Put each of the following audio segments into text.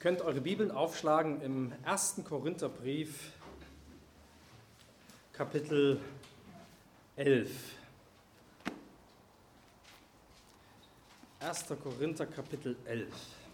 könnt eure Bibeln aufschlagen im 1. Korintherbrief, Kapitel 11. 1. Korinther, Kapitel 11.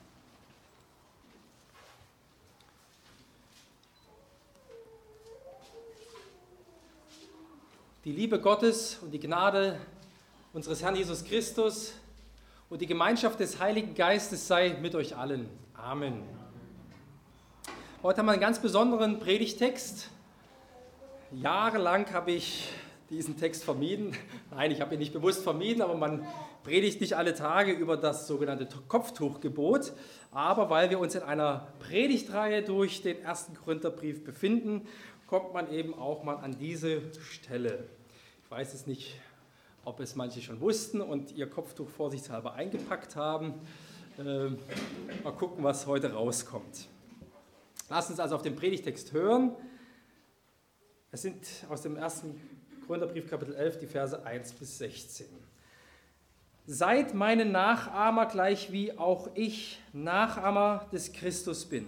Die Liebe Gottes und die Gnade unseres Herrn Jesus Christus und die Gemeinschaft des Heiligen Geistes sei mit euch allen. Amen. Heute haben wir einen ganz besonderen Predigtext. Jahrelang habe ich diesen Text vermieden. Nein, ich habe ihn nicht bewusst vermieden, aber man predigt nicht alle Tage über das sogenannte Kopftuchgebot. Aber weil wir uns in einer Predigtreihe durch den 1. Korintherbrief befinden, kommt man eben auch mal an diese Stelle. Ich weiß es nicht, ob es manche schon wussten und ihr Kopftuch vorsichtshalber eingepackt haben. Mal gucken, was heute rauskommt. Lasst uns also auf den Predigtext hören. Es sind aus dem 1. Korintherbrief, Kapitel 11, die Verse 1 bis 16. Seid meine Nachahmer, gleich wie auch ich Nachahmer des Christus bin.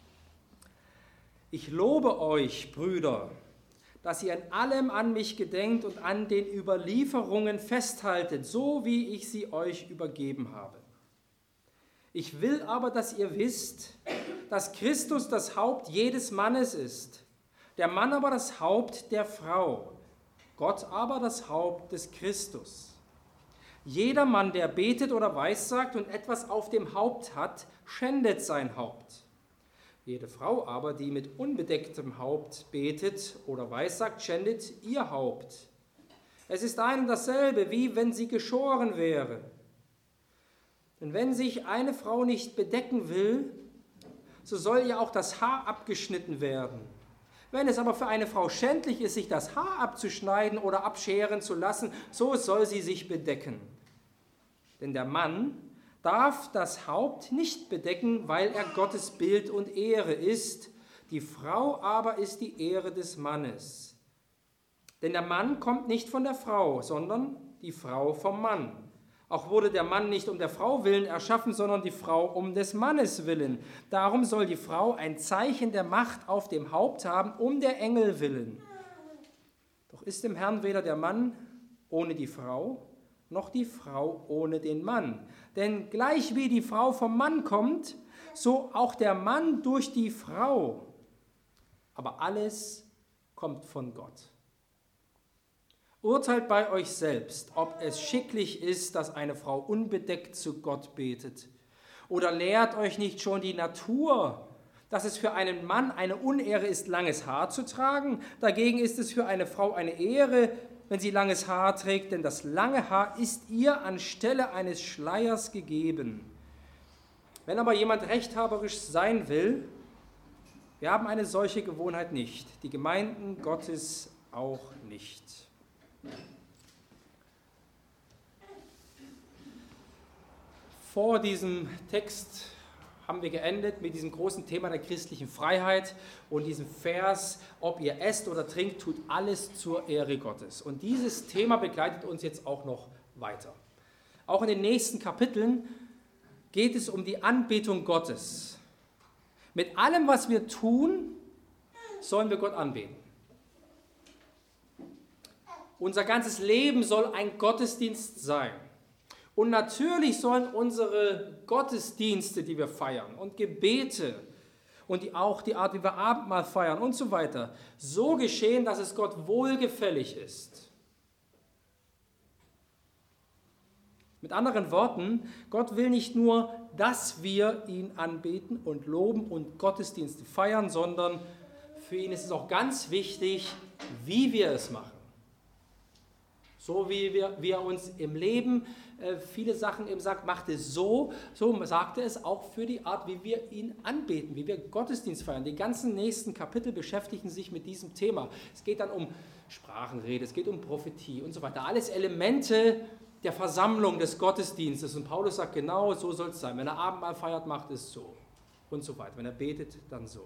Ich lobe euch, Brüder, dass ihr in allem an mich gedenkt und an den Überlieferungen festhaltet, so wie ich sie euch übergeben habe. Ich will aber, dass ihr wisst, dass Christus das Haupt jedes Mannes ist, der Mann aber das Haupt der Frau, Gott aber das Haupt des Christus. Jeder Mann, der betet oder weissagt und etwas auf dem Haupt hat, schändet sein Haupt. Jede Frau aber, die mit unbedecktem Haupt betet oder weissagt, schändet ihr Haupt. Es ist ein und dasselbe, wie wenn sie geschoren wäre. Denn wenn sich eine Frau nicht bedecken will, so soll ihr auch das Haar abgeschnitten werden. Wenn es aber für eine Frau schändlich ist, sich das Haar abzuschneiden oder abscheren zu lassen, so soll sie sich bedecken. Denn der Mann darf das Haupt nicht bedecken, weil er Gottes Bild und Ehre ist. Die Frau aber ist die Ehre des Mannes. Denn der Mann kommt nicht von der Frau, sondern die Frau vom Mann. Auch wurde der Mann nicht um der Frau willen erschaffen, sondern die Frau um des Mannes willen. Darum soll die Frau ein Zeichen der Macht auf dem Haupt haben, um der Engel willen. Doch ist im Herrn weder der Mann ohne die Frau, noch die Frau ohne den Mann. Denn gleich wie die Frau vom Mann kommt, so auch der Mann durch die Frau. Aber alles kommt von Gott. Urteilt bei euch selbst, ob es schicklich ist, dass eine Frau unbedeckt zu Gott betet. Oder lehrt euch nicht schon die Natur, dass es für einen Mann eine Unehre ist, langes Haar zu tragen? Dagegen ist es für eine Frau eine Ehre, wenn sie langes Haar trägt, denn das lange Haar ist ihr anstelle eines Schleiers gegeben. Wenn aber jemand rechthaberisch sein will, wir haben eine solche Gewohnheit nicht, die Gemeinden Gottes auch nicht. Vor diesem Text haben wir geendet mit diesem großen Thema der christlichen Freiheit und diesem Vers, ob ihr esst oder trinkt, tut alles zur Ehre Gottes. Und dieses Thema begleitet uns jetzt auch noch weiter. Auch in den nächsten Kapiteln geht es um die Anbetung Gottes. Mit allem, was wir tun, sollen wir Gott anbeten. Unser ganzes Leben soll ein Gottesdienst sein. Und natürlich sollen unsere Gottesdienste, die wir feiern, und Gebete und auch die Art, wie wir Abendmahl feiern und so weiter, so geschehen, dass es Gott wohlgefällig ist. Mit anderen Worten, Gott will nicht nur, dass wir ihn anbeten und loben und Gottesdienste feiern, sondern für ihn ist es auch ganz wichtig, wie wir es machen. So wie er uns im Leben viele Sachen eben sagt, macht es so sagt er es auch für die Art, wie wir ihn anbeten, wie wir Gottesdienst feiern. Die ganzen nächsten Kapitel beschäftigen sich mit diesem Thema. Es geht dann um Sprachenrede, es geht um Prophetie und so weiter. Alles Elemente der Versammlung des Gottesdienstes. Und Paulus sagt genau, so soll es sein. Wenn er Abendmahl feiert, macht es so und so weiter. Wenn er betet, dann so.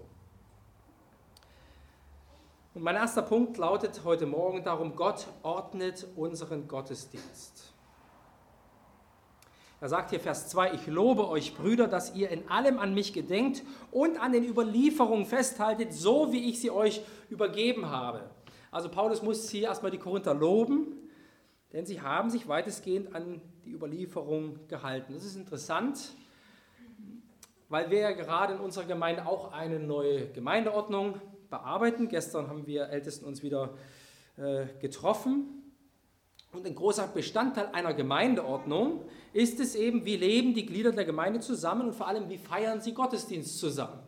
Und mein erster Punkt lautet heute Morgen darum, Gott ordnet unseren Gottesdienst. Er sagt hier Vers 2, ich lobe euch, Brüder, dass ihr in allem an mich gedenkt und an den Überlieferungen festhaltet, so wie ich sie euch übergeben habe. Also Paulus muss hier erstmal die Korinther loben, denn sie haben sich weitestgehend an die Überlieferung gehalten. Das ist interessant, weil wir ja gerade in unserer Gemeinde auch eine neue Gemeindeordnung bearbeiten. Gestern haben wir Ältesten uns wieder getroffen. Und ein großer Bestandteil einer Gemeindeordnung ist es eben, wie leben die Glieder der Gemeinde zusammen und vor allem, wie feiern sie Gottesdienst zusammen.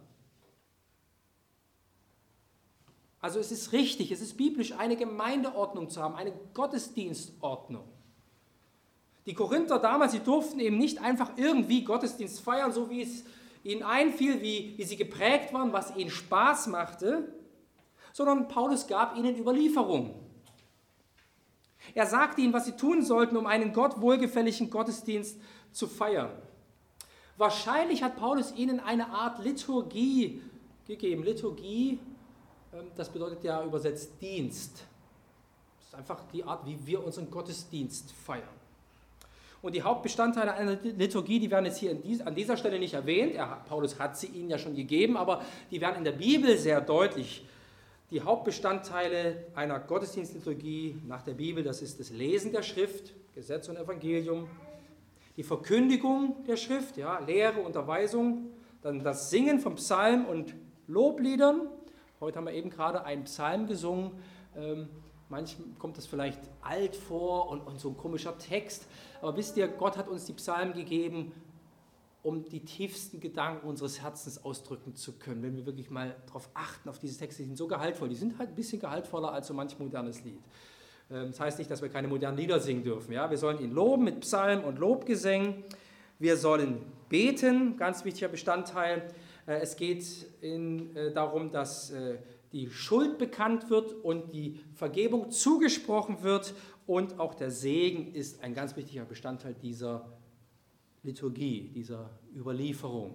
Also es ist richtig, es ist biblisch, eine Gemeindeordnung zu haben, eine Gottesdienstordnung. Die Korinther damals, sie durften eben nicht einfach irgendwie Gottesdienst feiern, so wie es ihnen einfiel, wie sie geprägt waren, was ihnen Spaß machte, sondern Paulus gab ihnen Überlieferungen. Er sagte ihnen, was sie tun sollten, um einen Gott wohlgefälligen Gottesdienst zu feiern. Wahrscheinlich hat Paulus ihnen eine Art Liturgie gegeben. Liturgie, das bedeutet ja übersetzt Dienst. Das ist einfach die Art, wie wir unseren Gottesdienst feiern. Und die Hauptbestandteile einer Liturgie, die werden jetzt hier an dieser Stelle nicht erwähnt. Paulus hat sie ihnen ja schon gegeben, aber die werden in der Bibel sehr deutlich. Die Hauptbestandteile einer Gottesdienstliturgie nach der Bibel, das ist das Lesen der Schrift, Gesetz und Evangelium, die Verkündigung der Schrift, ja, Lehre, Unterweisung, dann das Singen von Psalmen und Lobliedern. Heute haben wir eben gerade einen Psalm gesungen. Manchem kommt das vielleicht alt vor und so ein komischer Text. Aber wisst ihr, Gott hat uns die Psalmen gegeben, um die tiefsten Gedanken unseres Herzens ausdrücken zu können, wenn wir wirklich mal darauf achten, auf diese Texte, die sind so gehaltvoll, die sind halt ein bisschen gehaltvoller als so manch modernes Lied. Das heißt nicht, dass wir keine modernen Lieder singen dürfen. Ja? Wir sollen ihn loben mit Psalmen und Lobgesängen. Wir sollen beten, ganz wichtiger Bestandteil. Es geht darum, dass die Schuld bekannt wird und die Vergebung zugesprochen wird und auch der Segen ist ein ganz wichtiger Bestandteil dieser Liturgie, dieser Überlieferung.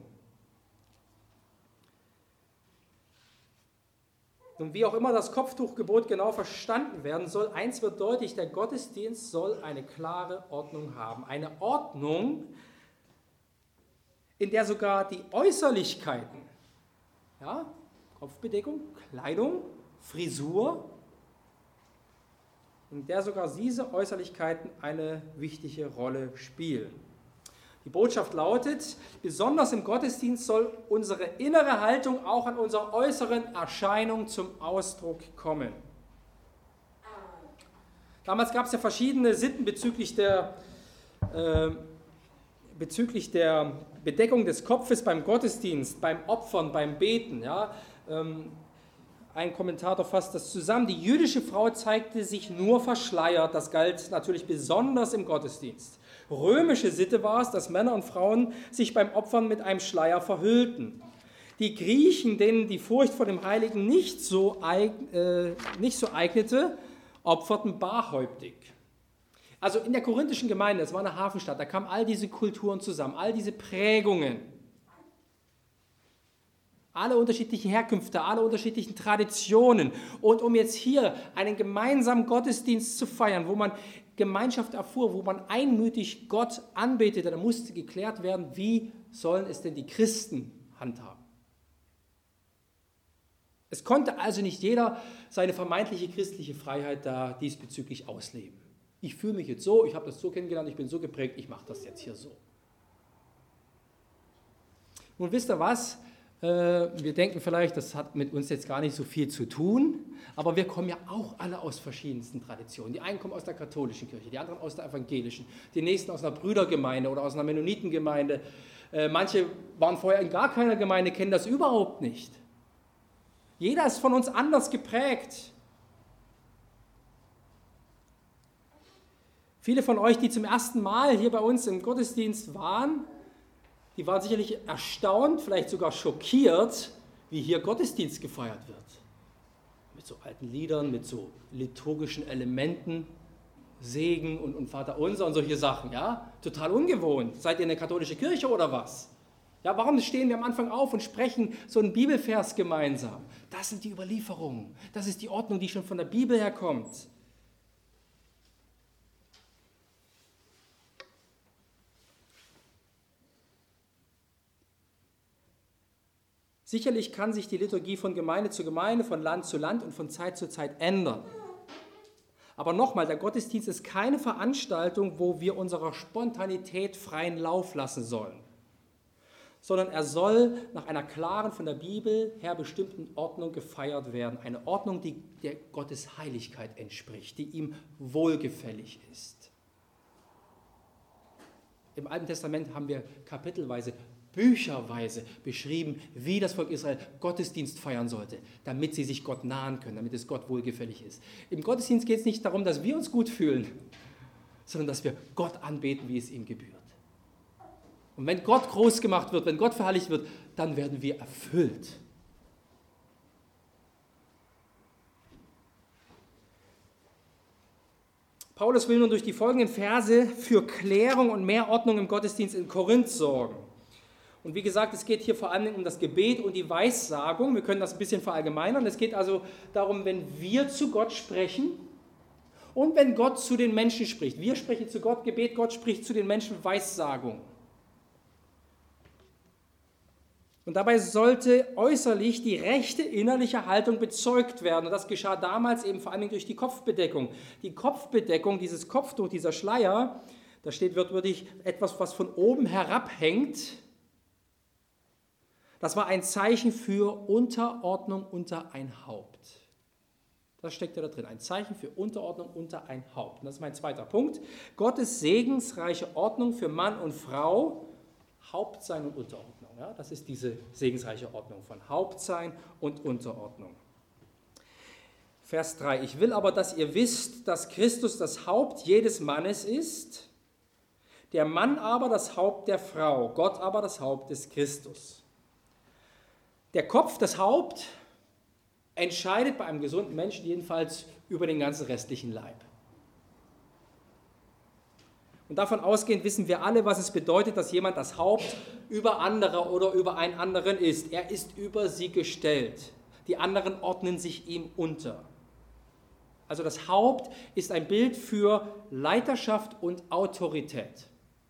Und wie auch immer das Kopftuchgebot genau verstanden werden soll, eins wird deutlich, der Gottesdienst soll eine klare Ordnung haben. Eine Ordnung, in der sogar die Äußerlichkeiten, ja, Kopfbedeckung, Kleidung, Frisur, in der sogar diese Äußerlichkeiten eine wichtige Rolle spielen. Die Botschaft lautet, besonders im Gottesdienst soll unsere innere Haltung auch an unserer äußeren Erscheinung zum Ausdruck kommen. Damals gab es ja verschiedene Sitten bezüglich der Bedeckung des Kopfes beim Gottesdienst, beim Opfern, beim Beten. Ja. Ein Kommentator fasst das zusammen. Die jüdische Frau zeigte sich nur verschleiert. Das galt natürlich besonders im Gottesdienst. Römische Sitte war es, dass Männer und Frauen sich beim Opfern mit einem Schleier verhüllten. Die Griechen, denen die Furcht vor dem Heiligen nicht so eignete, opferten barhäuptig. Also in der korinthischen Gemeinde, das war eine Hafenstadt, da kamen all diese Kulturen zusammen, all diese Prägungen, alle unterschiedlichen Herkünfte, alle unterschiedlichen Traditionen. Und um jetzt hier einen gemeinsamen Gottesdienst zu feiern, wo man Gemeinschaft erfuhr, wo man einmütig Gott anbetete, da musste geklärt werden, wie sollen es denn die Christen handhaben. Es konnte also nicht jeder seine vermeintliche christliche Freiheit da diesbezüglich ausleben. Ich fühle mich jetzt so, ich habe das so kennengelernt, ich bin so geprägt, ich mache das jetzt hier so. Nun wisst ihr was? Wir denken vielleicht, das hat mit uns jetzt gar nicht so viel zu tun, aber wir kommen ja auch alle aus verschiedensten Traditionen. Die einen kommen aus der katholischen Kirche, die anderen aus der evangelischen, die nächsten aus einer Brüdergemeinde oder aus einer Mennonitengemeinde. Manche waren vorher in gar keiner Gemeinde, kennen das überhaupt nicht. Jeder ist von uns anders geprägt. Viele von euch, die zum ersten Mal hier bei uns im Gottesdienst waren, die waren sicherlich erstaunt, vielleicht sogar schockiert, wie hier Gottesdienst gefeiert wird. Mit so alten Liedern, mit so liturgischen Elementen, Segen und Vaterunser und solche Sachen. Ja? Total ungewohnt. Seid ihr eine katholische Kirche oder was? Ja, warum stehen wir am Anfang auf und sprechen so einen Bibelvers gemeinsam? Das sind die Überlieferungen. Das ist die Ordnung, die schon von der Bibel herkommt. Sicherlich kann sich die Liturgie von Gemeinde zu Gemeinde, von Land zu Land und von Zeit zu Zeit ändern. Aber nochmal, der Gottesdienst ist keine Veranstaltung, wo wir unserer Spontanität freien Lauf lassen sollen, sondern er soll nach einer klaren, von der Bibel her bestimmten Ordnung gefeiert werden. Eine Ordnung, die der Gottes Heiligkeit entspricht, die ihm wohlgefällig ist. Im Alten Testament haben wir kapitelweise, bücherweise beschrieben, wie das Volk Israel Gottesdienst feiern sollte, damit sie sich Gott nahen können, damit es Gott wohlgefällig ist. Im Gottesdienst geht es nicht darum, dass wir uns gut fühlen, sondern dass wir Gott anbeten, wie es ihm gebührt. Und wenn Gott groß gemacht wird, wenn Gott verherrlicht wird, dann werden wir erfüllt. Paulus will nun durch die folgenden Verse für Klärung und mehr Ordnung im Gottesdienst in Korinth sorgen. Und wie gesagt, es geht hier vor allem um das Gebet und die Weissagung. Wir können das ein bisschen verallgemeinern. Es geht also darum, wenn wir zu Gott sprechen und wenn Gott zu den Menschen spricht. Wir sprechen zu Gott Gebet, Gott spricht zu den Menschen Weissagung. Und dabei sollte äußerlich die rechte innerliche Haltung bezeugt werden. Und das geschah damals eben vor allem durch die Kopfbedeckung. Die Kopfbedeckung, dieses Kopftuch, dieser Schleier, da steht wörtlich etwas, was von oben herabhängt. Das war ein Zeichen für Unterordnung unter ein Haupt. Das steckt ja da drin, ein Zeichen für Unterordnung unter ein Haupt. Und das ist mein zweiter Punkt. Gottes segensreiche Ordnung für Mann und Frau, Hauptsein und Unterordnung. Ja, das ist diese segensreiche Ordnung von Hauptsein und Unterordnung. Vers 3. Ich will aber, dass ihr wisst, dass Christus das Haupt jedes Mannes ist, der Mann aber das Haupt der Frau, Gott aber das Haupt des Christus. Der Kopf, das Haupt, entscheidet bei einem gesunden Menschen jedenfalls über den ganzen restlichen Leib. Und davon ausgehend wissen wir alle, was es bedeutet, dass jemand das Haupt über andere oder über einen anderen ist. Er ist über sie gestellt. Die anderen ordnen sich ihm unter. Also das Haupt ist ein Bild für Leiterschaft und Autorität.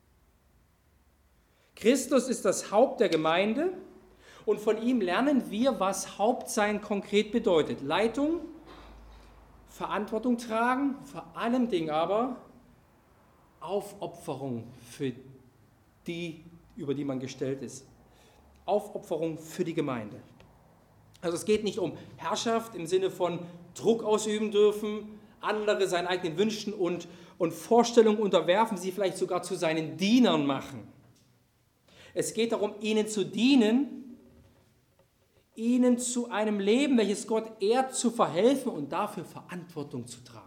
Christus ist das Haupt der Gemeinde und von ihm lernen wir, was Hauptsein konkret bedeutet. Leitung, Verantwortung tragen, vor allem Dingen aber Aufopferung für die, über die man gestellt ist. Aufopferung für die Gemeinde. Also es geht nicht um Herrschaft im Sinne von Druck ausüben dürfen, andere seinen eigenen Wünschen und Vorstellungen unterwerfen, sie vielleicht sogar zu seinen Dienern machen. Es geht darum, ihnen zu dienen, ihnen zu einem Leben, welches Gott ehrt, zu verhelfen und dafür Verantwortung zu tragen.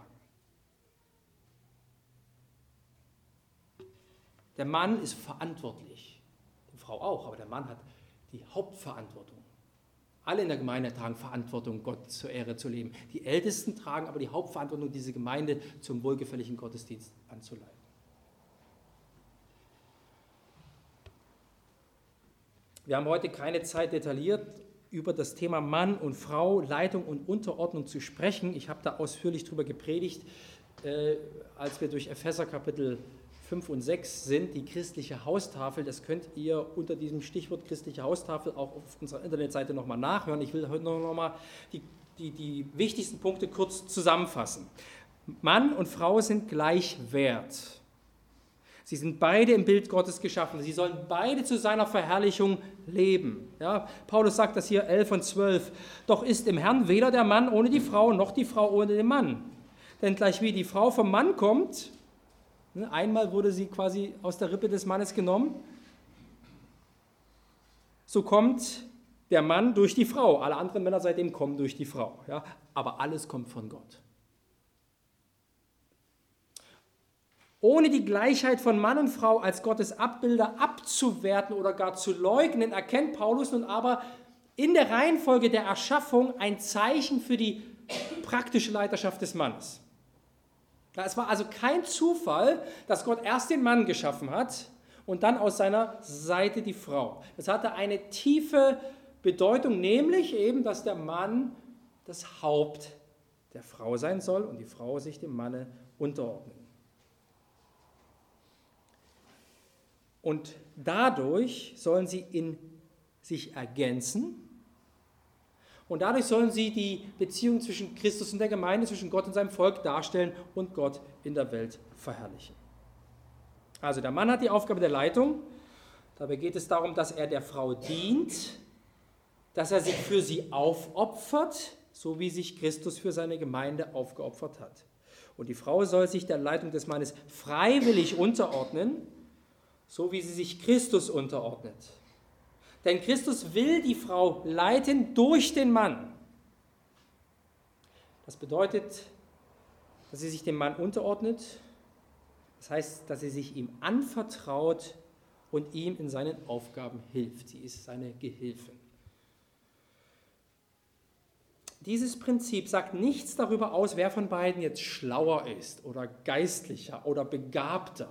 Der Mann ist verantwortlich, die Frau auch, aber der Mann hat die Hauptverantwortung. Alle in der Gemeinde tragen Verantwortung, Gott zur Ehre zu leben. Die Ältesten tragen aber die Hauptverantwortung, diese Gemeinde zum wohlgefälligen Gottesdienst anzuleiten. Wir haben heute keine Zeit, detailliert über das Thema Mann und Frau, Leitung und Unterordnung zu sprechen. Ich habe da ausführlich drüber gepredigt, als wir durch Epheser Kapitel 5 und 6 sind, die christliche Haustafel. Das könnt ihr unter diesem Stichwort christliche Haustafel auch auf unserer Internetseite nochmal nachhören. Ich will heute nochmal die wichtigsten Punkte kurz zusammenfassen. Mann und Frau sind gleich wert. Sie sind beide im Bild Gottes geschaffen. Sie sollen beide zu seiner Verherrlichung leben. Ja, Paulus sagt das hier 11 und 12. Doch ist im Herrn weder der Mann ohne die Frau, noch die Frau ohne den Mann. Denn gleich wie die Frau vom Mann kommt, einmal wurde sie quasi aus der Rippe des Mannes genommen, so kommt der Mann durch die Frau. Alle anderen Männer seitdem kommen durch die Frau. Ja, aber alles kommt von Gott. Ohne die Gleichheit von Mann und Frau als Gottes Abbilder abzuwerten oder gar zu leugnen, erkennt Paulus nun aber in der Reihenfolge der Erschaffung ein Zeichen für die praktische Leiterschaft des Mannes. Es war also kein Zufall, dass Gott erst den Mann geschaffen hat und dann aus seiner Seite die Frau. Das hatte eine tiefe Bedeutung, nämlich eben, dass der Mann das Haupt der Frau sein soll und die Frau sich dem Manne unterordnen. Und dadurch sollen sie in sich ergänzen Und dadurch sollen sie die Beziehung zwischen Christus und der Gemeinde, zwischen Gott und seinem Volk darstellen und Gott in der Welt verherrlichen. Also der Mann hat die Aufgabe der Leitung. Dabei geht es darum, dass er der Frau dient, dass er sich für sie aufopfert, so wie sich Christus für seine Gemeinde aufgeopfert hat. Und die Frau soll sich der Leitung des Mannes freiwillig unterordnen, so wie sie sich Christus unterordnet. Denn Christus will die Frau leiten durch den Mann. Das bedeutet, dass sie sich dem Mann unterordnet. Das heißt, dass sie sich ihm anvertraut und ihm in seinen Aufgaben hilft. Sie ist seine Gehilfin. Dieses Prinzip sagt nichts darüber aus, wer von beiden jetzt schlauer ist oder geistlicher oder begabter.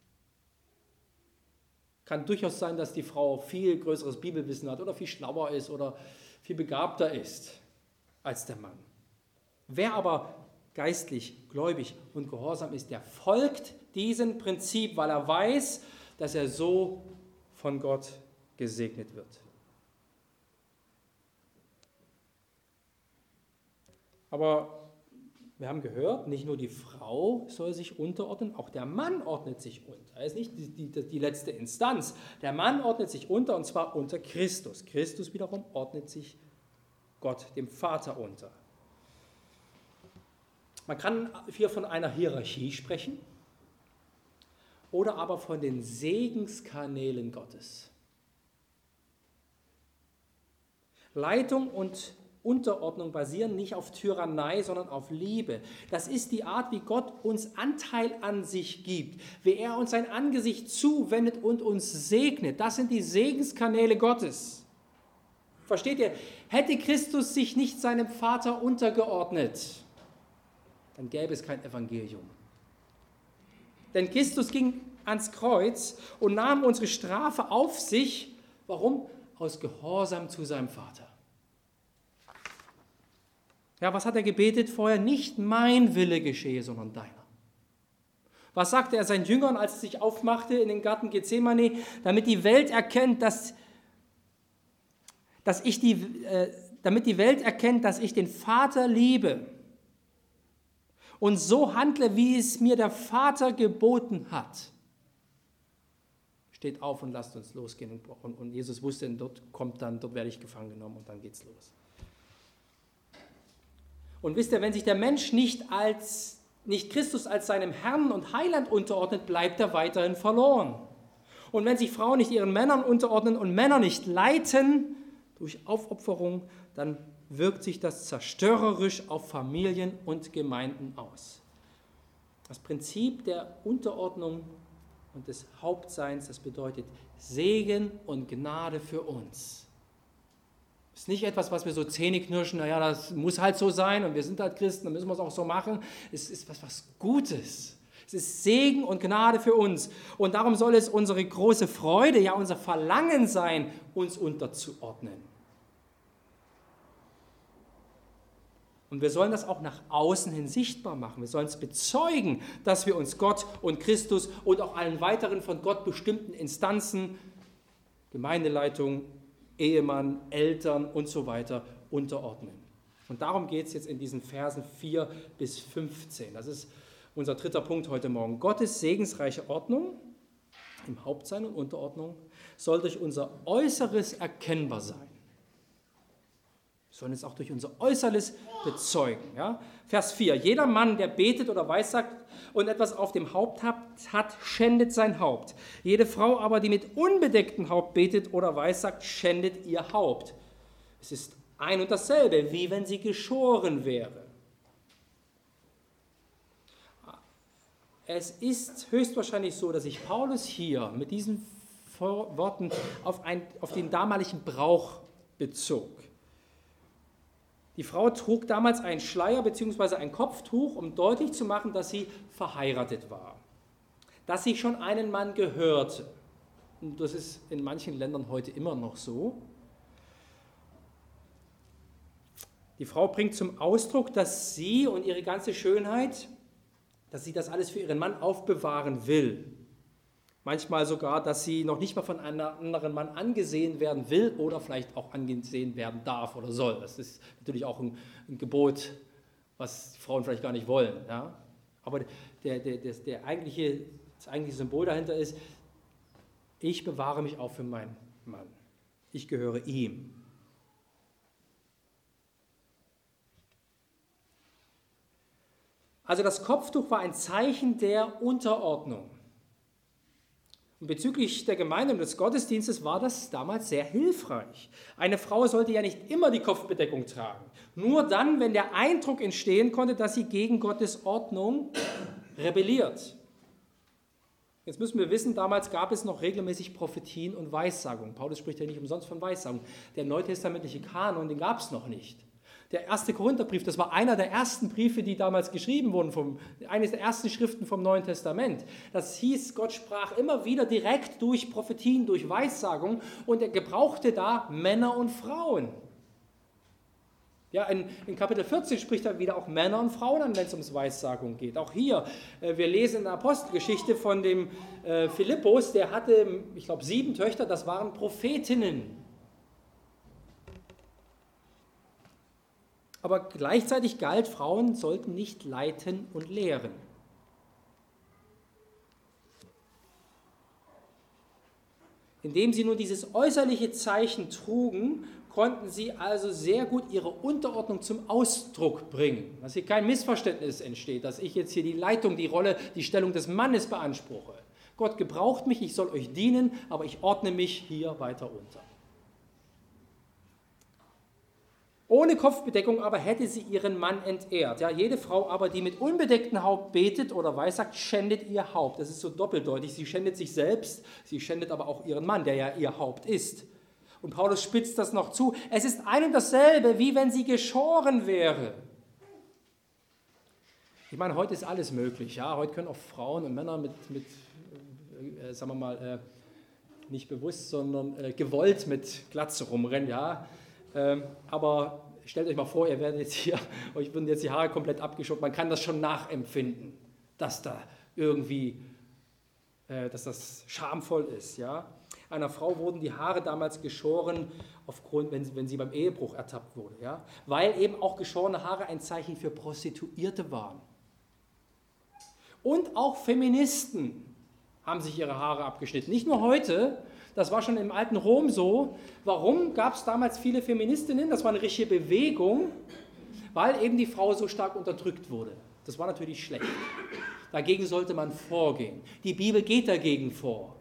Kann durchaus sein, dass die Frau viel größeres Bibelwissen hat oder viel schlauer ist oder viel begabter ist als der Mann. Wer aber geistlich, gläubig und gehorsam ist, der folgt diesem Prinzip, weil er weiß, dass er so von Gott gesegnet wird. Aber wir haben gehört, nicht nur die Frau soll sich unterordnen, auch der Mann ordnet sich unter. Er ist nicht die letzte Instanz. Der Mann ordnet sich unter, und zwar unter Christus. Christus wiederum ordnet sich Gott, dem Vater, unter. Man kann hier von einer Hierarchie sprechen oder aber von den Segenskanälen Gottes. Leitung und Unterordnung basieren nicht auf Tyrannei, sondern auf Liebe. Das ist die Art, wie Gott uns Anteil an sich gibt, wie er uns sein Angesicht zuwendet und uns segnet. Das sind die Segenskanäle Gottes. Versteht ihr? Hätte Christus sich nicht seinem Vater untergeordnet, dann gäbe es kein Evangelium. Denn Christus ging ans Kreuz und nahm unsere Strafe auf sich. Warum? Aus Gehorsam zu seinem Vater. Ja, was hat er gebetet vorher? Nicht mein Wille geschehe, sondern deiner. Was sagte er seinen Jüngern, als er sich aufmachte in den Garten Gethsemane? Damit die Welt erkennt, dass ich den Vater liebe und so handle, wie es mir der Vater geboten hat. Steht auf und lasst uns losgehen. Und Jesus wusste, dort werde ich gefangen genommen und dann geht's los. Und wisst ihr, wenn sich der Mensch nicht Christus als seinem Herrn und Heiland unterordnet, bleibt er weiterhin verloren. Und wenn sich Frauen nicht ihren Männern unterordnen und Männer nicht leiten durch Aufopferung, dann wirkt sich das zerstörerisch auf Familien und Gemeinden aus. Das Prinzip der Unterordnung und des Hauptseins, das bedeutet Segen und Gnade für uns. Das ist nicht etwas, was wir so zähneknirschen, naja, das muss halt so sein und wir sind halt Christen, dann müssen wir es auch so machen. Es ist was Gutes. Es ist Segen und Gnade für uns. Und darum soll es unsere große Freude, ja unser Verlangen sein, uns unterzuordnen. Und wir sollen das auch nach außen hin sichtbar machen. Wir sollen es bezeugen, dass wir uns Gott und Christus und auch allen weiteren von Gott bestimmten Instanzen, Gemeindeleitung, Ehemann, Eltern und so weiter unterordnen. Und darum geht es jetzt in diesen Versen 4 bis 15. Das ist unser dritter Punkt heute Morgen. Gottes segensreiche Ordnung im Hauptsein und Unterordnung soll durch unser Äußeres erkennbar sein. Wir sollen es auch durch unser Äußeres bezeugen. Ja? Vers 4. Jeder Mann, der betet oder weissagt und etwas auf dem Haupt hat, schändet sein Haupt. Jede Frau aber, die mit unbedecktem Haupt betet oder weissagt, schändet ihr Haupt. Es ist ein und dasselbe, wie wenn sie geschoren wäre. Es ist höchstwahrscheinlich so, dass sich Paulus hier mit diesen Worten auf den damaligen Brauch bezog. Die Frau trug damals einen Schleier bzw. ein Kopftuch, um deutlich zu machen, dass sie verheiratet war, dass sie schon einen Mann gehörte. Und das ist in manchen Ländern heute immer noch so. Die Frau bringt zum Ausdruck, dass sie und ihre ganze Schönheit, dass sie das alles für ihren Mann aufbewahren will. Manchmal sogar, dass sie noch nicht mal von einem anderen Mann angesehen werden will oder vielleicht auch angesehen werden darf oder soll. Das ist natürlich auch ein Gebot, was Frauen vielleicht gar nicht wollen. Ja? Aber das eigentliche Symbol dahinter ist, ich bewahre mich auch für meinen Mann. Ich gehöre ihm. Also das Kopftuch war ein Zeichen der Unterordnung. Und bezüglich der Gemeinde und des Gottesdienstes war das damals sehr hilfreich. Eine Frau sollte ja nicht immer die Kopfbedeckung tragen. Nur dann, wenn der Eindruck entstehen konnte, dass sie gegen Gottes Ordnung rebelliert. Jetzt müssen wir wissen, damals gab es noch regelmäßig Prophetien und Weissagungen. Paulus spricht ja nicht umsonst von Weissagung. Der neutestamentliche Kanon, den gab es noch nicht. Der erste Korintherbrief, das war einer der ersten Briefe, die damals geschrieben wurden, eines der ersten Schriften vom Neuen Testament. Das hieß, Gott sprach immer wieder direkt durch Prophetien, durch Weissagung und er gebrauchte da Männer und Frauen. Ja, in Kapitel 14 spricht er wieder auch Männer und Frauen an, wenn es ums Weissagung geht. Auch hier, wir lesen in der Apostelgeschichte von dem Philippus, der hatte, ich glaube, 7 Töchter, das waren Prophetinnen. Aber gleichzeitig galt, Frauen sollten nicht leiten und lehren. Indem sie nur dieses äußerliche Zeichen trugen, konnten sie also sehr gut ihre Unterordnung zum Ausdruck bringen. Dass hier kein Missverständnis entsteht, dass ich jetzt hier die Leitung, die Rolle, die Stellung des Mannes beanspruche. Gott gebraucht mich, ich soll euch dienen, aber ich ordne mich hier weiter unter. Ohne Kopfbedeckung aber hätte sie ihren Mann entehrt. Ja, jede Frau aber, die mit unbedecktem Haupt betet oder weissagt, schändet ihr Haupt. Das ist so doppeldeutig. Sie schändet sich selbst, sie schändet aber auch ihren Mann, der ja ihr Haupt ist. Und Paulus spitzt das noch zu. Es ist ein und dasselbe, wie wenn sie geschoren wäre. Ich meine, heute ist alles möglich. Ja? Heute können auch Frauen und Männer mit sagen wir mal, nicht bewusst, sondern gewollt mit Glatze rumrennen. Ja? Aber stellt euch mal vor, euch würden jetzt die Haare komplett abgeschoren. Man kann das schon nachempfinden, dass da irgendwie, dass das schamvoll ist. Ja? Einer Frau wurden die Haare damals geschoren, aufgrund, wenn sie beim Ehebruch ertappt wurde. Ja? Weil eben auch geschorene Haare ein Zeichen für Prostituierte waren. Und auch Feministen haben sich ihre Haare abgeschnitten. Nicht nur heute, das war schon im alten Rom so. Warum gab es damals viele Feministinnen? Das war eine richtige Bewegung, weil eben die Frau so stark unterdrückt wurde. Das war natürlich schlecht. Dagegen sollte man vorgehen. Die Bibel geht dagegen vor.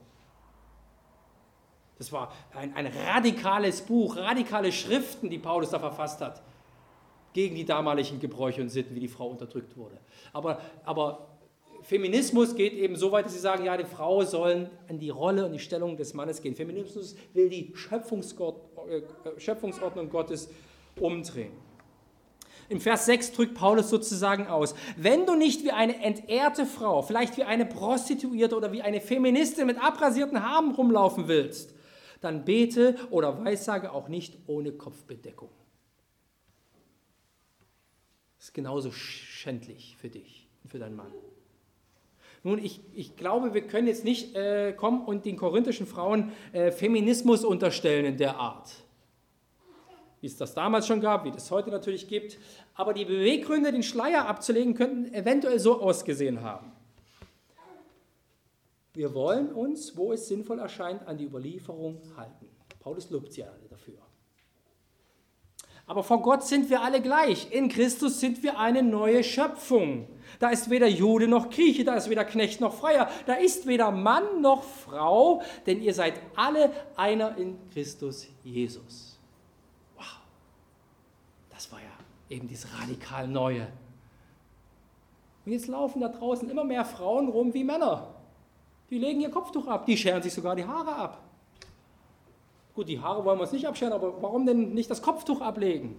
Das war ein radikales Buch, radikale Schriften, die Paulus da verfasst hat, gegen die damaligen Gebräuche und Sitten, wie die Frau unterdrückt wurde. Aber Feminismus geht eben so weit, dass sie sagen, ja, die Frau soll an die Rolle und die Stellung des Mannes gehen. Feminismus will die Schöpfungsordnung Gottes umdrehen. Im Vers 6 drückt Paulus sozusagen aus, wenn du nicht wie eine entehrte Frau, vielleicht wie eine Prostituierte oder wie eine Feministin mit abrasierten Haaren rumlaufen willst, dann bete oder weissage auch nicht ohne Kopfbedeckung. Das ist genauso schändlich für dich und für deinen Mann. Nun, ich glaube, wir können jetzt nicht kommen und den korinthischen Frauen Feminismus unterstellen in der Art, wie es das damals schon gab, wie es heute natürlich gibt. Aber die Beweggründe, den Schleier abzulegen, könnten eventuell so ausgesehen haben. Wir wollen uns, wo es sinnvoll erscheint, an die Überlieferung halten. Paulus lobt sie alle dafür. Aber vor Gott sind wir alle gleich. In Christus sind wir eine neue Schöpfung. Da ist weder Jude noch Grieche, da ist weder Knecht noch Freier, da ist weder Mann noch Frau, denn ihr seid alle einer in Christus Jesus. Wow, das war ja eben dieses radikal Neue. Und jetzt laufen da draußen immer mehr Frauen rum wie Männer. Die legen ihr Kopftuch ab, die scheren sich sogar die Haare ab. Gut, die Haare wollen wir uns nicht abscheren, aber warum denn nicht das Kopftuch ablegen?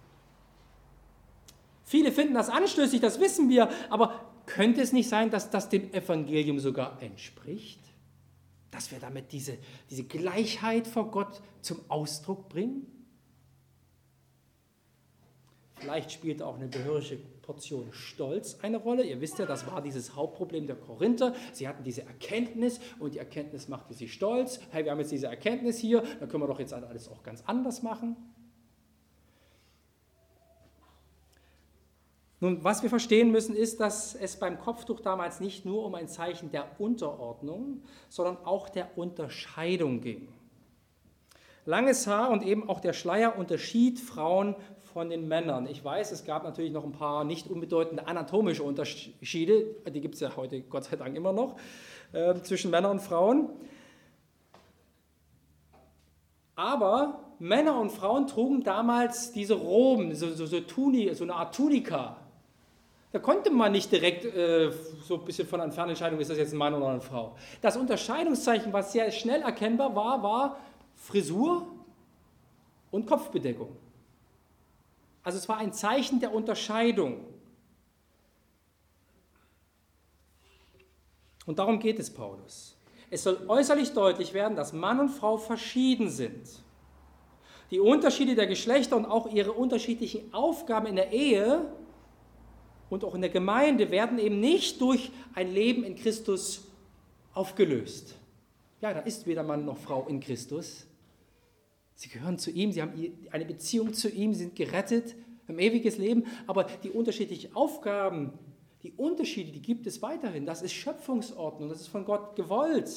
Viele finden das anstößig, das wissen wir, aber könnte es nicht sein, dass das dem Evangelium sogar entspricht? Dass wir damit diese Gleichheit vor Gott zum Ausdruck bringen? Vielleicht spielte auch eine gehörige Portion Stolz eine Rolle. Ihr wisst ja, das war dieses Hauptproblem der Korinther. Sie hatten diese Erkenntnis und die Erkenntnis machte sie stolz. Hey, wir haben jetzt diese Erkenntnis hier, dann können wir doch jetzt alles auch ganz anders machen. Nun, was wir verstehen müssen, ist, dass es beim Kopftuch damals nicht nur um ein Zeichen der Unterordnung, sondern auch der Unterscheidung ging. Langes Haar und eben auch der Schleier unterschied Frauen von den Männern. Ich weiß, es gab natürlich noch ein paar nicht unbedeutende anatomische Unterschiede, die gibt es ja heute Gott sei Dank immer noch, zwischen Männern und Frauen. Aber Männer und Frauen trugen damals diese Roben, so eine Art Tunika. Da konnte man nicht direkt so ein bisschen von einer Fernentscheidung, ist das jetzt ein Mann oder eine Frau. Das Unterscheidungszeichen, was sehr schnell erkennbar war Frisur und Kopfbedeckung. Also es war ein Zeichen der Unterscheidung. Und darum geht es Paulus. Es soll äußerlich deutlich werden, dass Mann und Frau verschieden sind. Die Unterschiede der Geschlechter und auch ihre unterschiedlichen Aufgaben in der Ehe und auch in der Gemeinde werden eben nicht durch ein Leben in Christus aufgelöst. Ja, da ist weder Mann noch Frau in Christus. Sie gehören zu ihm, sie haben eine Beziehung zu ihm, sie sind gerettet, haben ewiges Leben, aber die unterschiedlichen Aufgaben, die Unterschiede, die gibt es weiterhin. Das ist Schöpfungsordnung, das ist von Gott gewollt.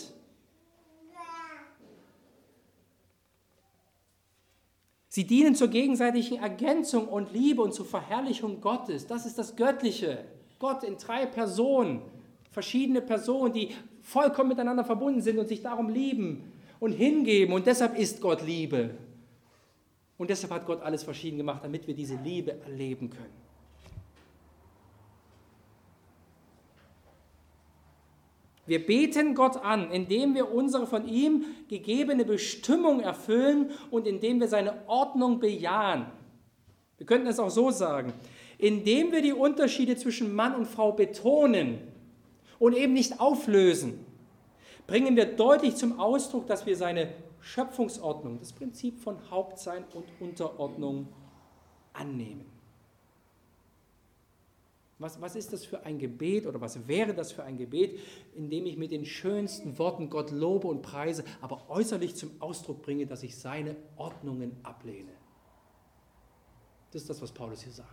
Sie dienen zur gegenseitigen Ergänzung und Liebe und zur Verherrlichung Gottes. Das ist das Göttliche. Gott in 3 Personen, verschiedene Personen, die vollkommen miteinander verbunden sind und sich darum lieben und hingeben. Und deshalb ist Gott Liebe. Und deshalb hat Gott alles verschieden gemacht, damit wir diese Liebe erleben können. Wir beten Gott an, indem wir unsere von ihm gegebene Bestimmung erfüllen und indem wir seine Ordnung bejahen. Wir könnten es auch so sagen, indem wir die Unterschiede zwischen Mann und Frau betonen und eben nicht auflösen, bringen wir deutlich zum Ausdruck, dass wir seine Schöpfungsordnung, das Prinzip von Hauptsein und Unterordnung annehmen. Was ist das für ein Gebet oder was wäre das für ein Gebet, in dem ich mit den schönsten Worten Gott lobe und preise, aber äußerlich zum Ausdruck bringe, dass ich seine Ordnungen ablehne? Das ist das, was Paulus hier sagt.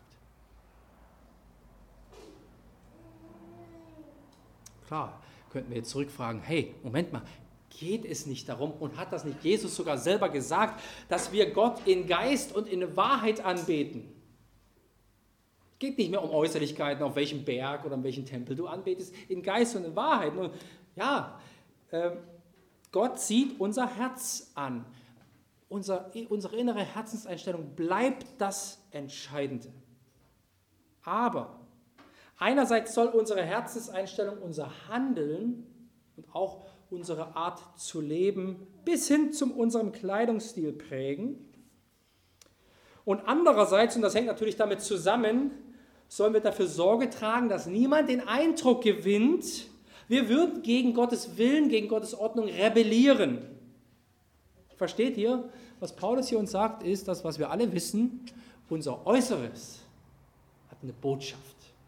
Klar, könnten wir jetzt zurückfragen, hey, Moment mal, geht es nicht darum und hat das nicht Jesus sogar selber gesagt, dass wir Gott in Geist und in Wahrheit anbeten? Es geht nicht mehr um Äußerlichkeiten, auf welchem Berg oder in welchem Tempel du anbetest, in Geist und in Wahrheit. Und ja, Gott sieht unser Herz an. Unsere innere Herzenseinstellung bleibt das Entscheidende. Aber einerseits soll unsere Herzenseinstellung unser Handeln und auch unsere Art zu leben bis hin zu unserem Kleidungsstil prägen. Und andererseits, und das hängt natürlich damit zusammen, sollen wir dafür Sorge tragen, dass niemand den Eindruck gewinnt, wir würden gegen Gottes Willen, gegen Gottes Ordnung rebellieren. Versteht ihr? Was Paulus hier uns sagt, ist das, was wir alle wissen, unser Äußeres hat eine Botschaft.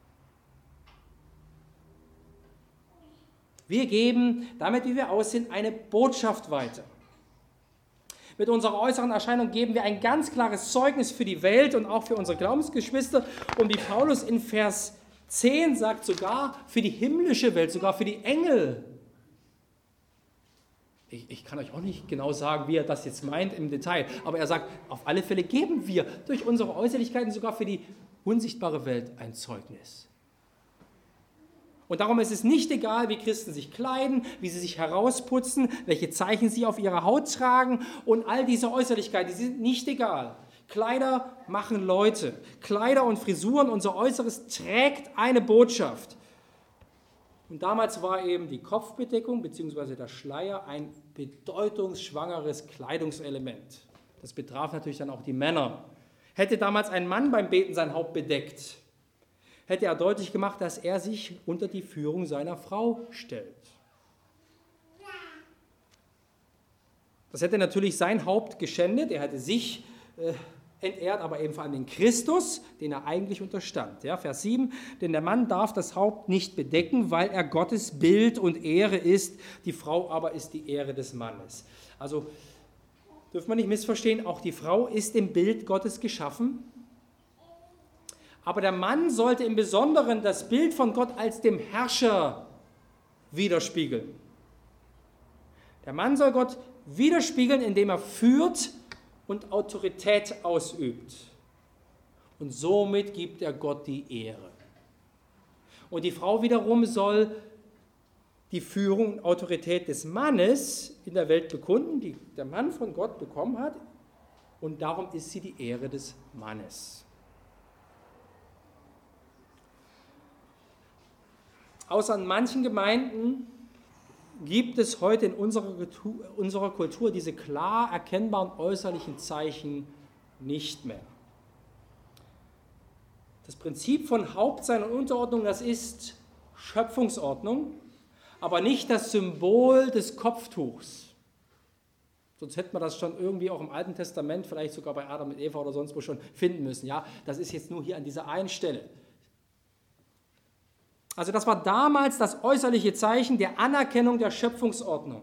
Wir geben damit, wie wir aussehen, eine Botschaft weiter. Mit unserer äußeren Erscheinung geben wir ein ganz klares Zeugnis für die Welt und auch für unsere Glaubensgeschwister. Und wie Paulus in Vers 10 sagt, sogar für die himmlische Welt, sogar für die Engel. Ich kann euch auch nicht genau sagen, wie er das jetzt meint im Detail, aber er sagt, auf alle Fälle geben wir durch unsere Äußerlichkeiten sogar für die unsichtbare Welt ein Zeugnis. Und darum ist es nicht egal, wie Christen sich kleiden, wie sie sich herausputzen, welche Zeichen sie auf ihrer Haut tragen und all diese Äußerlichkeiten, die sind nicht egal. Kleider machen Leute. Kleider und Frisuren, unser Äußeres trägt eine Botschaft. Und damals war eben die Kopfbedeckung bzw. der Schleier ein bedeutungsschwangeres Kleidungselement. Das betraf natürlich dann auch die Männer. Hätte damals ein Mann beim Beten sein Haupt bedeckt, hätte er deutlich gemacht, dass er sich unter die Führung seiner Frau stellt. Das hätte natürlich sein Haupt geschändet, er hätte sich entehrt aber eben vor allem den Christus, den er eigentlich unterstand. Ja, Vers 7, denn der Mann darf das Haupt nicht bedecken, weil er Gottes Bild und Ehre ist, die Frau aber ist die Ehre des Mannes. Also dürfen wir nicht missverstehen, auch die Frau ist im Bild Gottes geschaffen, aber der Mann sollte im Besonderen das Bild von Gott als dem Herrscher widerspiegeln. Der Mann soll Gott widerspiegeln, indem er führt und Autorität ausübt. Und somit gibt er Gott die Ehre. Und die Frau wiederum soll die Führung und Autorität des Mannes in der Welt bekunden, die der Mann von Gott bekommen hat. Und darum ist sie die Ehre des Mannes. Außer in manchen Gemeinden gibt es heute in unserer Kultur diese klar erkennbaren äußerlichen Zeichen nicht mehr. Das Prinzip von Hauptsein und Unterordnung, das ist Schöpfungsordnung, aber nicht das Symbol des Kopftuchs. Sonst hätte man das schon irgendwie auch im Alten Testament, vielleicht sogar bei Adam und Eva oder sonst wo schon finden müssen. Ja, das ist jetzt nur hier an dieser einen Stelle. Also das war damals das äußerliche Zeichen der Anerkennung der Schöpfungsordnung.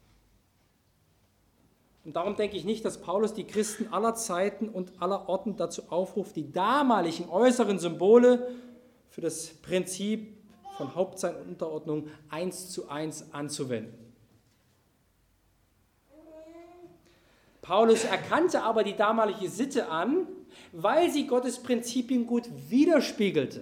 Und darum denke ich nicht, dass Paulus die Christen aller Zeiten und aller Orten dazu aufruft, die damaligen äußeren Symbole für das Prinzip von Hauptsein und Unterordnung 1:1 anzuwenden. Paulus erkannte aber die damalige Sitte an, weil sie Gottes Prinzipien gut widerspiegelte.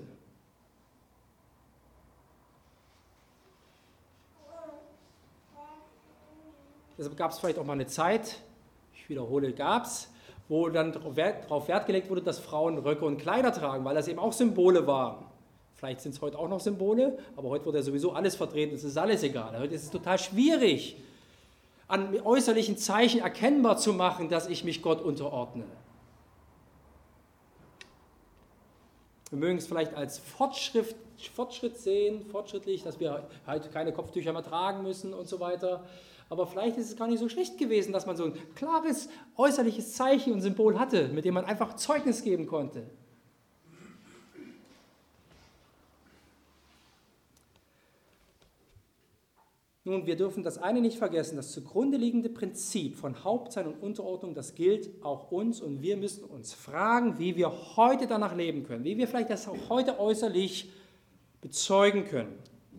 Deshalb gab es vielleicht auch mal eine Zeit, ich wiederhole, gab es, wo dann darauf Wert gelegt wurde, dass Frauen Röcke und Kleider tragen, weil das eben auch Symbole waren. Vielleicht sind es heute auch noch Symbole, aber heute wird ja sowieso alles vertreten, es ist alles egal. Heute ist es total schwierig, an äußerlichen Zeichen erkennbar zu machen, dass ich mich Gott unterordne. Wir mögen es vielleicht als Fortschritt sehen, fortschrittlich, dass wir halt keine Kopftücher mehr tragen müssen und so weiter. Aber vielleicht ist es gar nicht so schlecht gewesen, dass man so ein klares äußerliches Zeichen und Symbol hatte, mit dem man einfach Zeugnis geben konnte. Nun, wir dürfen das eine nicht vergessen, das zugrunde liegende Prinzip von Hauptsein und Unterordnung, das gilt auch uns und wir müssen uns fragen, wie wir heute danach leben können, wie wir vielleicht das auch heute äußerlich bezeugen können.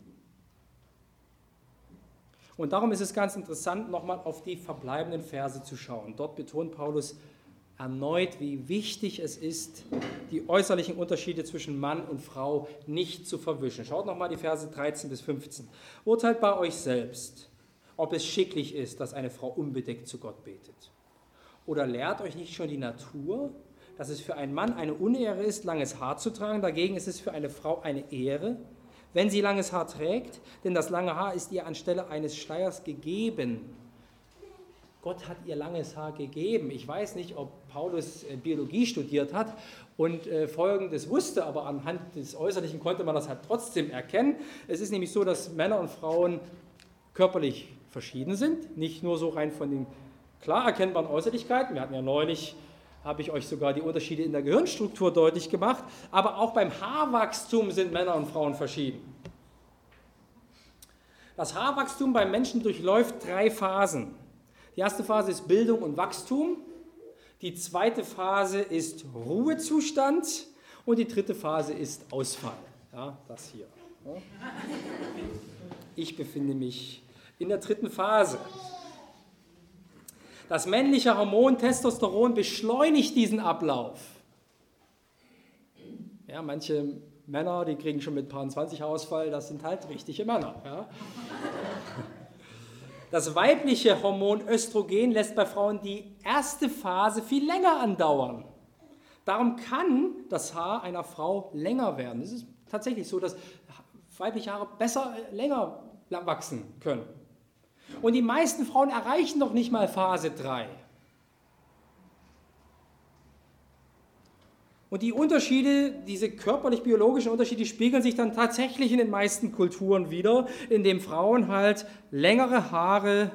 Und darum ist es ganz interessant, nochmal auf die verbleibenden Verse zu schauen. Dort betont Paulus erneut, wie wichtig es ist, die äußerlichen Unterschiede zwischen Mann und Frau nicht zu verwischen. Schaut nochmal die Verse 13 bis 15. Urteilt bei euch selbst, ob es schicklich ist, dass eine Frau unbedeckt zu Gott betet. Oder lehrt euch nicht schon die Natur, dass es für einen Mann eine Unehre ist, langes Haar zu tragen, dagegen ist es für eine Frau eine Ehre, wenn sie langes Haar trägt, denn das lange Haar ist ihr anstelle eines Schleiers gegeben. Gott hat ihr langes Haar gegeben. Ich weiß nicht, ob Paulus Biologie studiert hat und Folgendes wusste, aber anhand des Äußerlichen konnte man das halt trotzdem erkennen. Es ist nämlich so, dass Männer und Frauen körperlich verschieden sind, nicht nur so rein von den klar erkennbaren Äußerlichkeiten. Wir hatten ja neulich, habe ich euch sogar die Unterschiede in der Gehirnstruktur deutlich gemacht, aber auch beim Haarwachstum sind Männer und Frauen verschieden. Das Haarwachstum beim Menschen durchläuft 3 Phasen. Die erste Phase ist Bildung und Wachstum, die zweite Phase ist Ruhezustand und die dritte Phase ist Ausfall. Ja, das hier. Ich befinde mich in der dritten Phase. Das männliche Hormon Testosteron beschleunigt diesen Ablauf. Ja, manche Männer, die kriegen schon mit Paar 20 Haarausfall, das sind halt richtige Männer. Ja. Das weibliche Hormon Östrogen lässt bei Frauen die erste Phase viel länger andauern. Darum kann das Haar einer Frau länger werden. Es ist tatsächlich so, dass weibliche Haare besser länger wachsen können. Und die meisten Frauen erreichen noch nicht mal Phase 3. Und die Unterschiede, diese körperlich-biologischen Unterschiede, spiegeln sich dann tatsächlich in den meisten Kulturen wider, indem Frauen halt längere Haare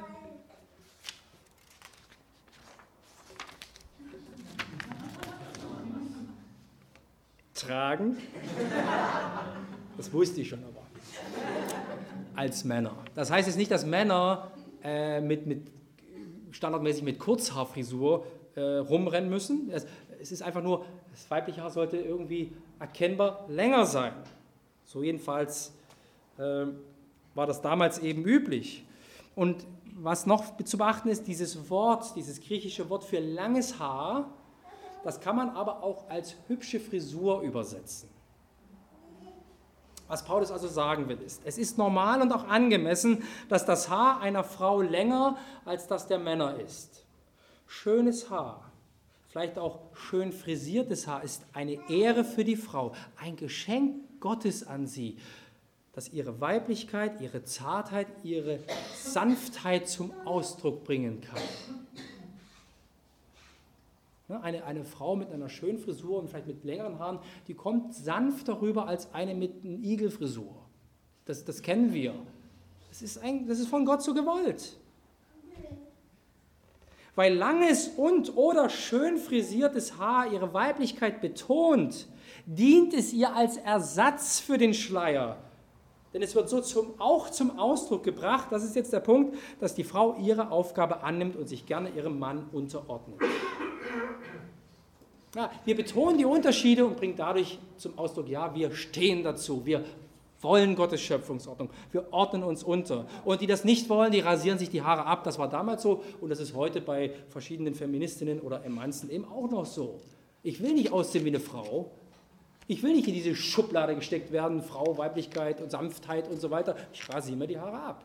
tragen. Das wusste ich schon aber. Als Männer. Das heißt jetzt nicht, dass Männer standardmäßig mit Kurzhaarfrisur rumrennen müssen. Es ist einfach nur, das weibliche Haar sollte irgendwie erkennbar länger sein. So jedenfalls war das damals eben üblich. Und was noch zu beachten ist, dieses griechische Wort für langes Haar, das kann man aber auch als hübsche Frisur übersetzen. Was Paulus also sagen will, ist, es ist normal und auch angemessen, dass das Haar einer Frau länger als das der Männer ist. Schönes Haar, vielleicht auch schön frisiertes Haar, ist eine Ehre für die Frau, ein Geschenk Gottes an sie, das ihre Weiblichkeit, ihre Zartheit, ihre Sanftheit zum Ausdruck bringen kann. Eine Frau mit einer schönen Frisur und vielleicht mit längeren Haaren, die kommt sanfter rüber als eine mit einer Igelfrisur. Das kennen wir. Das ist von Gott so gewollt. Weil langes und oder schön frisiertes Haar ihre Weiblichkeit betont, dient es ihr als Ersatz für den Schleier. Denn es wird so auch zum Ausdruck gebracht, das ist jetzt der Punkt, dass die Frau ihre Aufgabe annimmt und sich gerne ihrem Mann unterordnet. Ja, wir betonen die Unterschiede und bringen dadurch zum Ausdruck, ja, wir stehen dazu, wir wollen Gottes Schöpfungsordnung, wir ordnen uns unter. Und die das nicht wollen, die rasieren sich die Haare ab, das war damals so und das ist heute bei verschiedenen Feministinnen oder Emanzen eben auch noch so. Ich will nicht aussehen wie eine Frau, ich will nicht in diese Schublade gesteckt werden, Frau, Weiblichkeit und Sanftheit und so weiter, ich rasiere mir die Haare ab.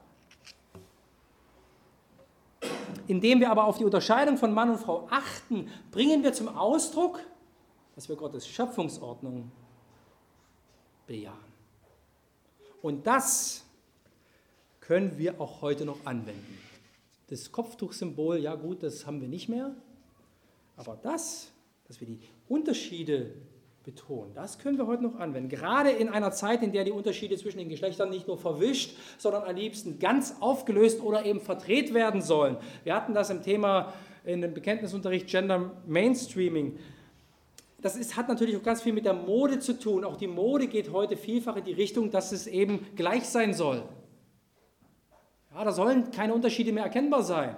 Indem wir aber auf die Unterscheidung von Mann und Frau achten, bringen wir zum Ausdruck, dass wir Gottes Schöpfungsordnung bejahen. Und das können wir auch heute noch anwenden. Das Kopftuchsymbol, ja gut, das haben wir nicht mehr, aber dass wir die Unterschiede betonen, das können wir heute noch anwenden. Gerade in einer Zeit, in der die Unterschiede zwischen den Geschlechtern nicht nur verwischt, sondern am liebsten ganz aufgelöst oder eben verdreht werden sollen. Wir hatten das im Thema in dem Bekenntnisunterricht Gender Mainstreaming. Das hat natürlich auch ganz viel mit der Mode zu tun. Auch die Mode geht heute vielfach in die Richtung, dass es eben gleich sein soll. Ja, da sollen keine Unterschiede mehr erkennbar sein.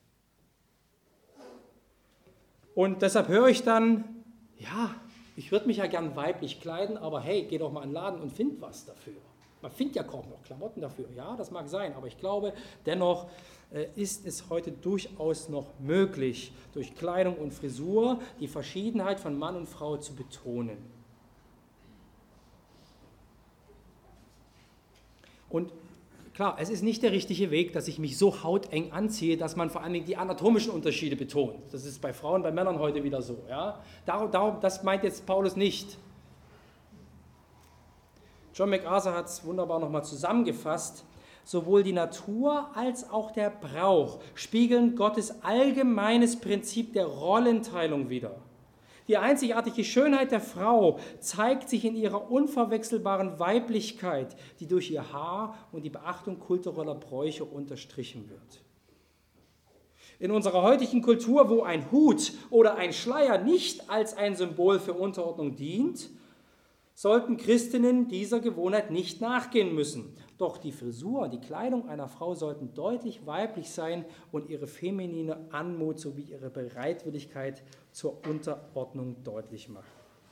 Und deshalb höre ich dann, ja, ich würde mich ja gern weiblich kleiden, aber hey, geh doch mal in den Laden und find was dafür. Man findet ja kaum noch Klamotten dafür. Ja, das mag sein, aber ich glaube, dennoch ist es heute durchaus noch möglich, durch Kleidung und Frisur die Verschiedenheit von Mann und Frau zu betonen. Und klar, es ist nicht der richtige Weg, dass ich mich so hauteng anziehe, dass man vor allem die anatomischen Unterschiede betont. Das ist bei Frauen, bei Männern heute wieder so. Ja? Darum, das meint jetzt Paulus nicht. John MacArthur hat es wunderbar nochmal zusammengefasst. Sowohl die Natur als auch der Brauch spiegeln Gottes allgemeines Prinzip der Rollenteilung wider. Die einzigartige Schönheit der Frau zeigt sich in ihrer unverwechselbaren Weiblichkeit, die durch ihr Haar und die Beachtung kultureller Bräuche unterstrichen wird. In unserer heutigen Kultur, wo ein Hut oder ein Schleier nicht als ein Symbol für Unterordnung dient, sollten Christinnen dieser Gewohnheit nicht nachgehen müssen. Doch die Frisur, die Kleidung einer Frau sollten deutlich weiblich sein und ihre feminine Anmut sowie ihre Bereitwilligkeit zur Unterordnung deutlich machen.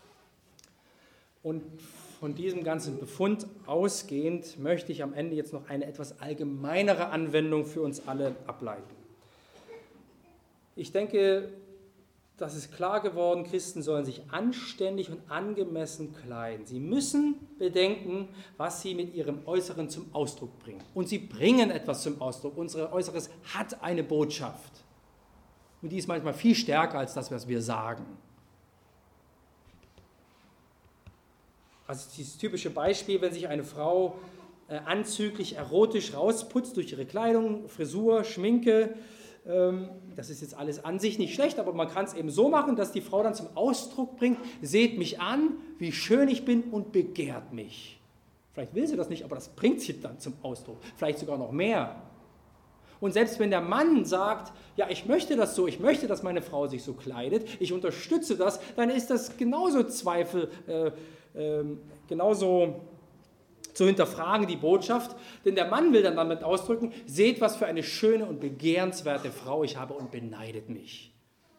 Und von diesem ganzen Befund ausgehend möchte ich am Ende jetzt noch eine etwas allgemeinere Anwendung für uns alle ableiten. Ich denke, das ist klar geworden, Christen sollen sich anständig und angemessen kleiden. Sie müssen bedenken, was sie mit ihrem Äußeren zum Ausdruck bringen. Und sie bringen etwas zum Ausdruck. Unser Äußeres hat eine Botschaft. Und die ist manchmal viel stärker als das, was wir sagen. Also dieses typische Beispiel, wenn sich eine Frau anzüglich erotisch rausputzt durch ihre Kleidung, Frisur, Schminke. Das ist jetzt alles an sich nicht schlecht, aber man kann es eben so machen, dass die Frau dann zum Ausdruck bringt, seht mich an, wie schön ich bin und begehrt mich. Vielleicht will sie das nicht, aber das bringt sie dann zum Ausdruck. Vielleicht sogar noch mehr. Und selbst wenn der Mann sagt, ja, ich möchte das so, ich möchte, dass meine Frau sich so kleidet, ich unterstütze das, dann ist das genauso genauso zu hinterfragen, die Botschaft. Denn der Mann will dann damit ausdrücken, seht, was für eine schöne und begehrenswerte Frau ich habe und beneidet mich.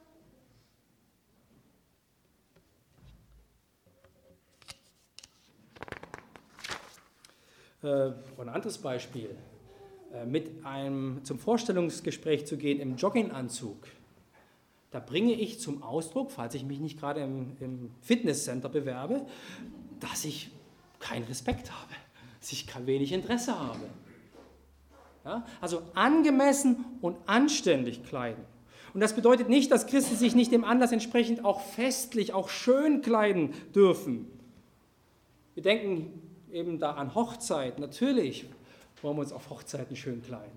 Ein anderes Beispiel. Zum Vorstellungsgespräch zu gehen im Jogginganzug. Da bringe ich zum Ausdruck, falls ich mich nicht gerade im Fitnesscenter bewerbe, dass ich keinen Respekt habe, dass ich wenig Interesse habe. Ja? Also angemessen und anständig kleiden. Und das bedeutet nicht, dass Christen sich nicht dem Anlass entsprechend auch festlich, auch schön kleiden dürfen. Wir denken eben da an Hochzeit. Natürlich wollen wir uns auf Hochzeiten schön kleiden.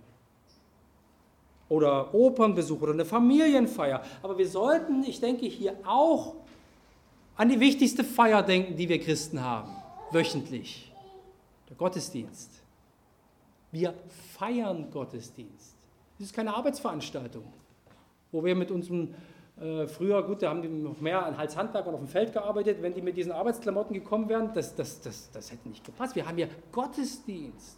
Oder Opernbesuch oder eine Familienfeier. Aber wir sollten, ich denke, hier auch an die wichtigste Feier denken, die wir Christen haben, wöchentlich. Der Gottesdienst. Wir feiern Gottesdienst. Das ist keine Arbeitsveranstaltung, wo wir mit unserem früher, gut, da haben die noch mehr als Handwerker auf dem Feld gearbeitet, wenn die mit diesen Arbeitsklamotten gekommen wären, das hätte nicht gepasst. Wir haben hier Gottesdienst.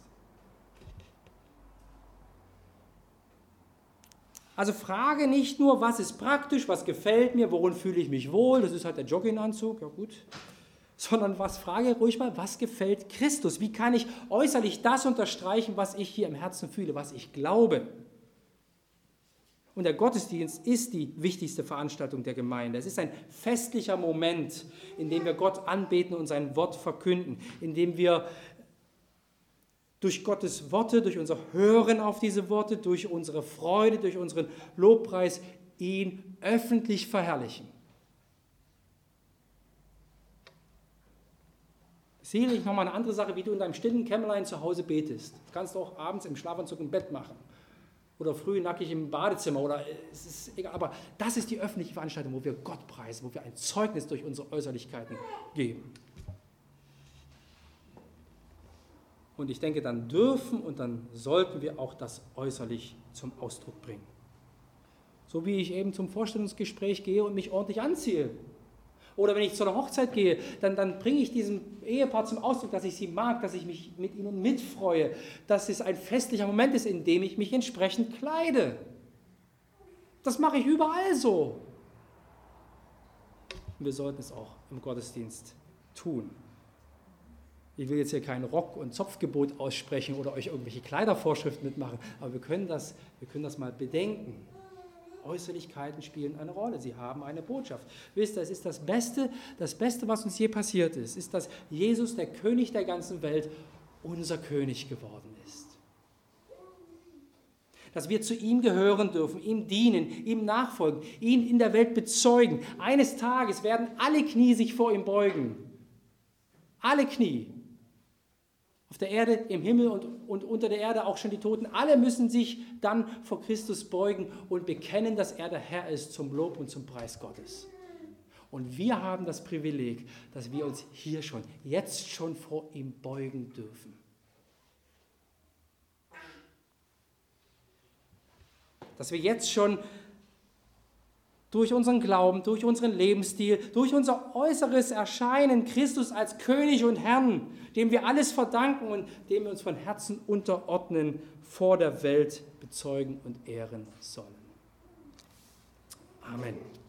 Also frage nicht nur, was ist praktisch, was gefällt mir, worin fühle ich mich wohl, das ist halt der Jogginganzug, ja gut, sondern frage ruhig mal, was gefällt Christus? Wie kann ich äußerlich das unterstreichen, was ich hier im Herzen fühle, was ich glaube? Und der Gottesdienst ist die wichtigste Veranstaltung der Gemeinde. Es ist ein festlicher Moment, in dem wir Gott anbeten und sein Wort verkünden, in dem wir durch Gottes Worte, durch unser Hören auf diese Worte, durch unsere Freude, durch unseren Lobpreis ihn öffentlich verherrlichen. Sicherlich nochmal eine andere Sache, wie du in deinem stillen Kämmerlein zu Hause betest. Das kannst du auch abends im Schlafanzug im Bett machen. Oder früh nackig im Badezimmer, oder es ist egal. Aber das ist die öffentliche Veranstaltung, wo wir Gott preisen, wo wir ein Zeugnis durch unsere Äußerlichkeiten geben. Und ich denke, dann dürfen und dann sollten wir auch das äußerlich zum Ausdruck bringen. So wie ich eben zum Vorstellungsgespräch gehe und mich ordentlich anziehe. Oder wenn ich zu einer Hochzeit gehe, dann bringe ich diesem Ehepaar zum Ausdruck, dass ich sie mag, dass ich mich mit ihnen mitfreue, dass es ein festlicher Moment ist, in dem ich mich entsprechend kleide. Das mache ich überall so. Und wir sollten es auch im Gottesdienst tun. Ich will jetzt hier kein Rock- und Zopfgebot aussprechen oder euch irgendwelche Kleidervorschriften mitmachen, aber wir können das mal bedenken. Äußerlichkeiten spielen eine Rolle, sie haben eine Botschaft. Wisst ihr, es ist das Beste, was uns je passiert ist, dass Jesus, der König der ganzen Welt, unser König geworden ist. Dass wir zu ihm gehören dürfen, ihm dienen, ihm nachfolgen, ihn in der Welt bezeugen. Eines Tages werden alle Knie sich vor ihm beugen. Alle Knie. Auf der Erde, im Himmel und unter der Erde auch schon die Toten. Alle müssen sich dann vor Christus beugen und bekennen, dass er der Herr ist, zum Lob und zum Preis Gottes. Und wir haben das Privileg, dass wir uns hier schon, jetzt schon vor ihm beugen dürfen. Dass wir jetzt schon durch unseren Glauben, durch unseren Lebensstil, durch unser äußeres Erscheinen Christus als König und Herrn, dem wir alles verdanken und dem wir uns von Herzen unterordnen, vor der Welt bezeugen und ehren sollen. Amen.